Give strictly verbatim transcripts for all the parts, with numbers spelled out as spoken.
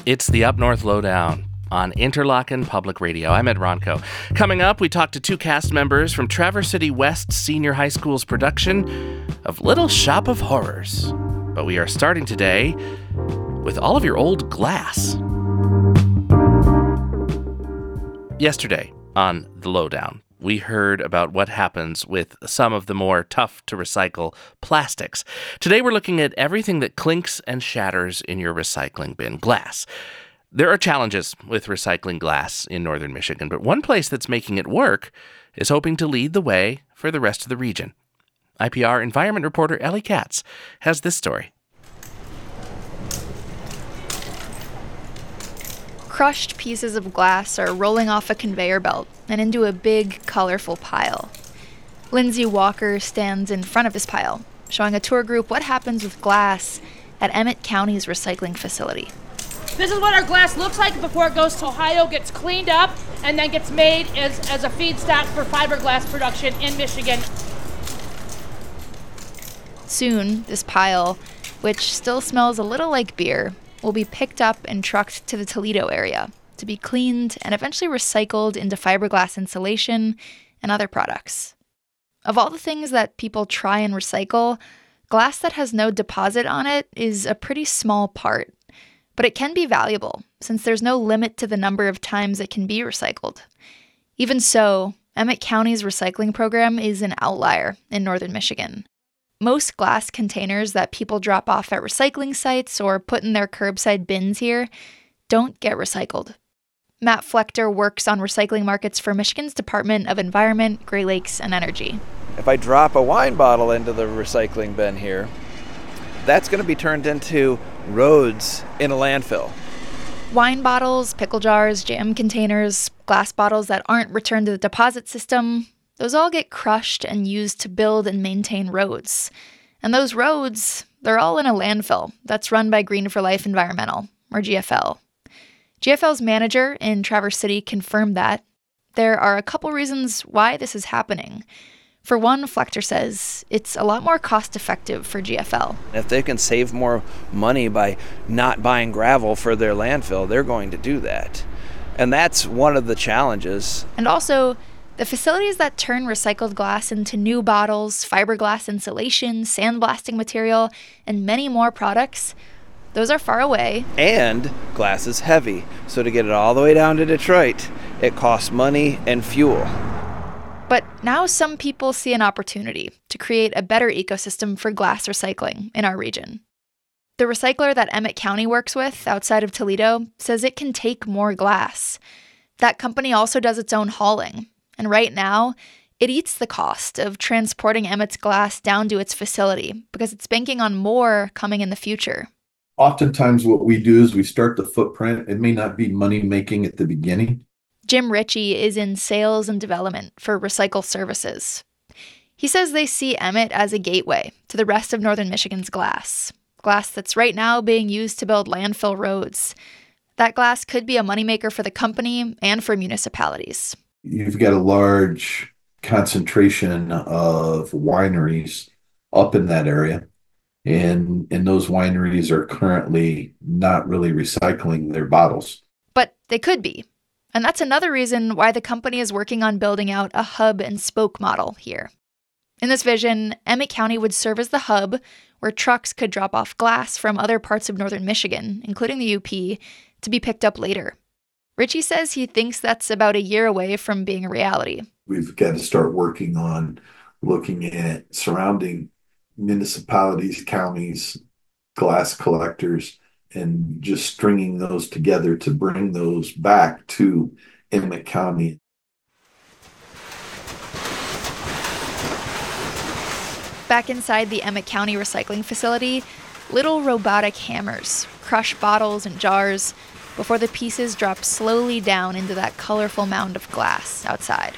It's the Up North Lowdown on Interlochen Public Radio. I'm Ed Ronco. Coming up, we talk to two cast members from Traverse City West Senior High School's production of Little Shop of Horrors. But we are starting today with all of your old glass. Yesterday on The Lowdown, we heard about what happens with some of the more tough-to-recycle plastics. Today we're looking at everything that clinks and shatters in your recycling bin. Glass. There are challenges with recycling glass in northern Michigan, but one place that's making it work is hoping to lead the way for the rest of the region. I P R environment reporter Ellie Katz has this story. Crushed pieces of glass are rolling off a conveyor belt and into a big, colorful pile. Lindsay Walker stands in front of this pile, showing a tour group what happens with glass at Emmett County's recycling facility. This is what our glass looks like before it goes to Ohio, gets cleaned up, and then gets made as, as a feedstock for fiberglass production in Michigan. Soon, this pile, which still smells a little like beer, will be picked up and trucked to the Toledo area to be cleaned and eventually recycled into fiberglass insulation and other products. Of all the things that people try and recycle, glass that has no deposit on it is a pretty small part. But it can be valuable, since there's no limit to the number of times it can be recycled. Even so, Emmett County's recycling program is an outlier in northern Michigan. Most glass containers that people drop off at recycling sites or put in their curbside bins here don't get recycled. Matt Flechter works on recycling markets for Michigan's Department of Environment, Great Lakes, and Energy. If I drop a wine bottle into the recycling bin here, that's going to be turned into roads in a landfill. Wine bottles, pickle jars, jam containers, glass bottles that aren't returned to the deposit system, those all get crushed and used to build and maintain roads. And those roads, they're all in a landfill that's run by Green for Life Environmental, or G F L. G F L's manager in Traverse City confirmed that. There are a couple reasons why this is happening. For one, Flechter says it's a lot more cost-effective for G F L. If they can save more money by not buying gravel for their landfill, they're going to do that. And that's one of the challenges. And also, the facilities that turn recycled glass into new bottles, fiberglass insulation, sandblasting material, and many more products, those are far away. And glass is heavy, so to get it all the way down to Detroit, it costs money and fuel. But now some people see an opportunity to create a better ecosystem for glass recycling in our region. The recycler that Emmett County works with outside of Toledo says it can take more glass. That company also does its own hauling, and right now, it eats the cost of transporting Emmett's glass down to its facility because it's banking on more coming in the future. Oftentimes what we do is we start the footprint. It may not be money-making at the beginning. Jim Ritchie is in sales and development for Recycle Services. He says they see Emmett as a gateway to the rest of northern Michigan's glass. Glass that's right now being used to build landfill roads. That glass could be a moneymaker for the company and for municipalities. You've got a large concentration of wineries up in that area. And, and those wineries are currently not really recycling their bottles. But they could be. And that's another reason why the company is working on building out a hub and spoke model here. In this vision, Emmett County would serve as the hub where trucks could drop off glass from other parts of northern Michigan, including the U P, to be picked up later. Ritchie says he thinks that's about a year away from being a reality. We've got to start working on looking at surrounding municipalities, counties, glass collectors, and just stringing those together to bring those back to Emmett County. Back inside the Emmett County recycling facility, little robotic hammers crush bottles and jars before the pieces drop slowly down into that colorful mound of glass outside.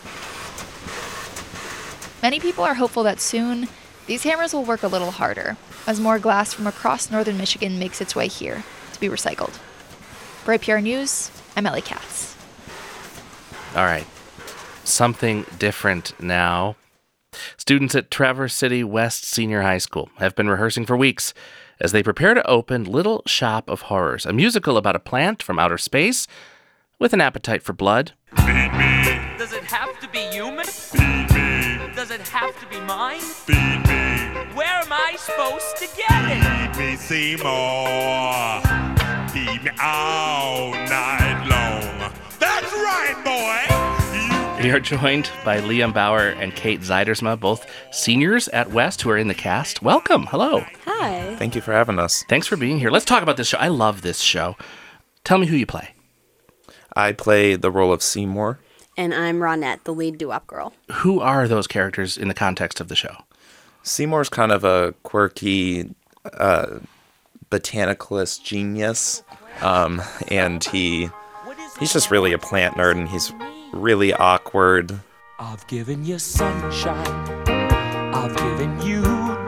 Many people are hopeful that soon, these hammers will work a little harder as more glass from across northern Michigan makes its way here to be recycled. For I P R News, I'm Ellie Katz. All right. Something different now. Students at Traverse City West Senior High School have been rehearsing for weeks as they prepare to open Little Shop of Horrors, a musical about a plant from outer space with an appetite for blood. Feed me. Does it have to be human? Feed me. Does it have to be mine? Feed me. Where am I supposed to get it? Feed me, Seymour. Feed me all night long. That's right, boy. We are joined by Liam Bauer and Kate Zeidersma, both seniors at West who are in the cast. Welcome. Hello. Hi. Thank you for having us. Thanks for being here. Let's talk about this show. I love this show. Tell me who you play. I play the role of Seymour. And I'm Ronette, the lead doo-wop girl. Who are those characters in the context of the show? Seymour's kind of a quirky uh, botanicalist genius, um, and he he's just really a plant nerd, and he's really awkward. I've given you sunshine. I've given you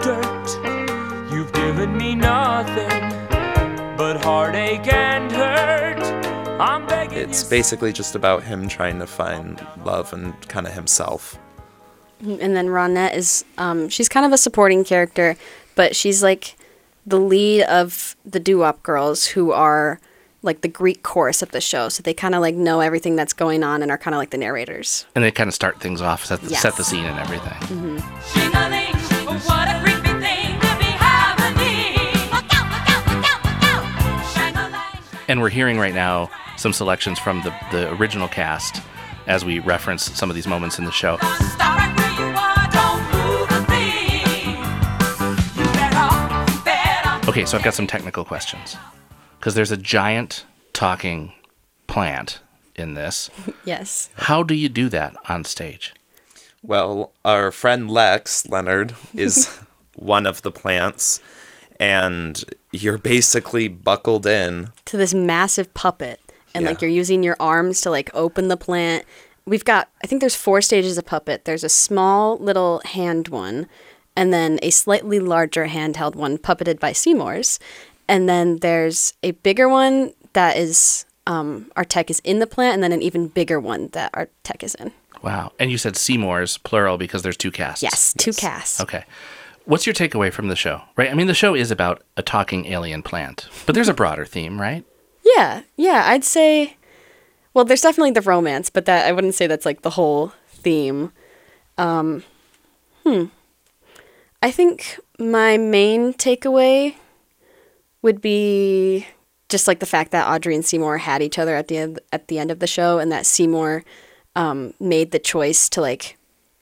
dirt. You've given me nothing but heartache and hurt. I'm begging It's you. basically just about him trying to find love and kind of himself. And then Ronette is, um, she's kind of a supporting character, but she's like the lead of the doo-wop girls who are like the Greek chorus of the show. So they kind of like know everything that's going on and are kind of like the narrators. And they kind of start things off, set the, Yes. set the scene and everything. Mm-hmm. Shing-a-ling, what a creepy thing to be happening. Look out, look out, look out, look out. Shang-a-lang. And we're hearing right now some selections from the, the original cast as we reference some of these moments in the show. Stop right where you are, don't move a thing. You better, better. Okay, so I've got some technical questions. Because there's a giant talking plant in this. Yes. How do you do that on stage? Well, our friend Lex Leonard is one of the plants, and you're basically buckled in. To this massive puppet. And like Yeah. you're using your arms to like open the plant. We've got, I think there's four stages of puppet. There's a small little hand one, and then a slightly larger handheld one puppeted by Seymour's. And then there's a bigger one that is, um, our tech is in the plant, and then an even bigger one that our tech is in. Wow. And you said Seymour's, plural, because there's two casts. Yes, two casts. Okay. What's your takeaway from the show? Right? I mean, the show is about a talking alien plant, but there's a broader theme, right? Yeah, yeah, I'd say, well, there's definitely the romance, but that I wouldn't say that's like the whole theme. Um, hmm. I think my main takeaway would be just like the fact that Audrey and Seymour had each other at the end, at the end of the show, and that Seymour um, made the choice to like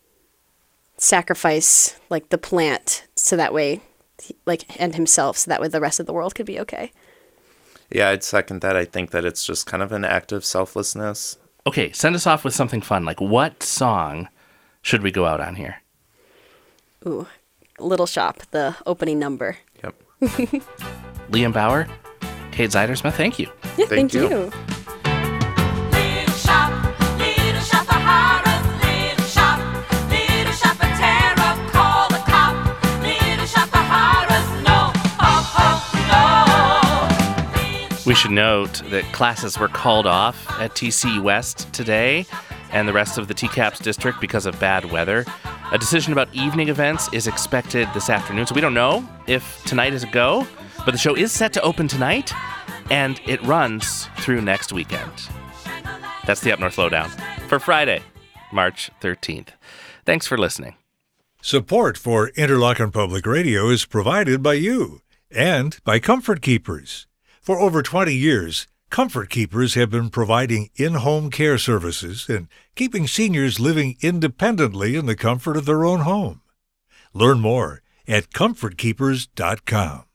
sacrifice like the plant so that way, like, and himself, so that way the rest of the world could be okay. Yeah, I'd second that. I think that it's just kind of an act of selflessness. Okay, send us off with something fun. Like, what song should we go out on here? Ooh, Little Shop, the opening number. Yep. Liam Bauer, Kate Zeidersma, thank you. Yeah, Thank thank, you. you. Little shop, little shop of horrors, little shop, little shop of terror, call the cop, little shop of horrors, no, oh, oh, no. We should note that classes were called off at T C West today and the rest of the T CAPS district because of bad weather. A decision about evening events is expected this afternoon, so we don't know if tonight is a go, but the show is set to open tonight, and it runs through next weekend. That's the Up North Lowdown for Friday, March thirteenth. Thanks for listening. Support for Interlochen Public Radio is provided by you and by Comfort Keepers. For over twenty years, Comfort Keepers have been providing in-home care services and keeping seniors living independently in the comfort of their own home. Learn more at comfort keepers dot com.